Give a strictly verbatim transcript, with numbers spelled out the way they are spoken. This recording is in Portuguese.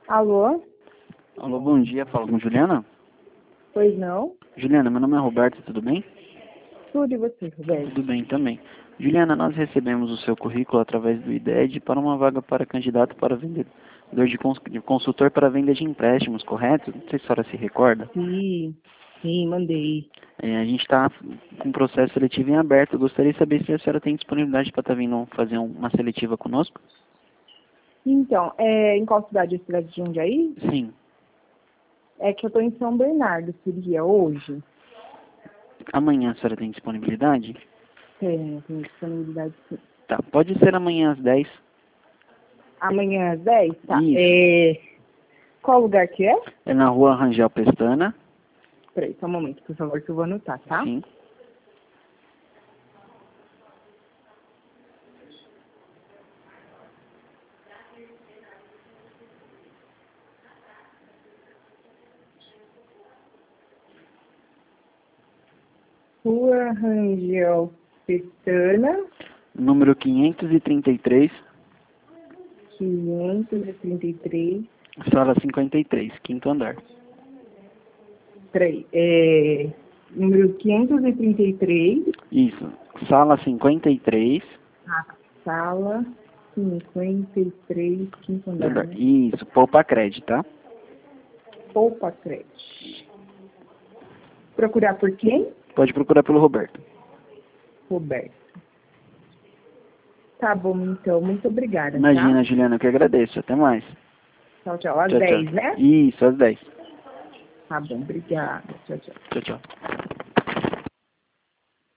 Alô? Alô, bom dia. Fala com Juliana? Pois não? Juliana, meu nome é Roberto, tudo bem? Tudo e você, Roberto? Tudo bem também. Juliana, nós recebemos o seu currículo através do I D E D para uma vaga para candidato para vendedor de, cons de consultor para venda de empréstimos, correto? Não sei se a senhora se recorda. Sim, sim, mandei. É, a gente está com um processo seletivo em aberto. Eu gostaria de saber se a senhora tem disponibilidade para estar vindo fazer um- uma seletiva conosco? Então, é, em qual cidade? A cidade de Jundiaí? Sim. É que eu tô em São Bernardo, seria hoje? Amanhã a senhora tem disponibilidade? Tenho, tenho disponibilidade sim. Tá, pode ser amanhã às dez. Amanhã às dez? Tá. Isso. É, qual lugar que é? É na rua Rangel Pestana. Peraí, só um momento, por favor, que eu vou anotar, tá? Sim. Rua Rangel Pestana, Número quinhentos e trinta e três, quinhentos e trinta e três. sala cinquenta e três, quinto andar. Peraí, é, número quinhentos e trinta e três. Isso, sala cinquenta e três, Ah, sala cinquenta e três, quinto andar, andar. né? Isso, Poupa Crédito, tá? Poupa Crédito. Procurar por quem? Pode procurar pelo Roberto. Roberto. Tá bom, então. Muito obrigada, Imagina, tá? Juliana, eu que agradeço. Até mais. Tchau, tchau. Às Tchau, tchau. dez, né? Isso, às dez. Tá bom, obrigada. Tchau, tchau. Tchau, tchau.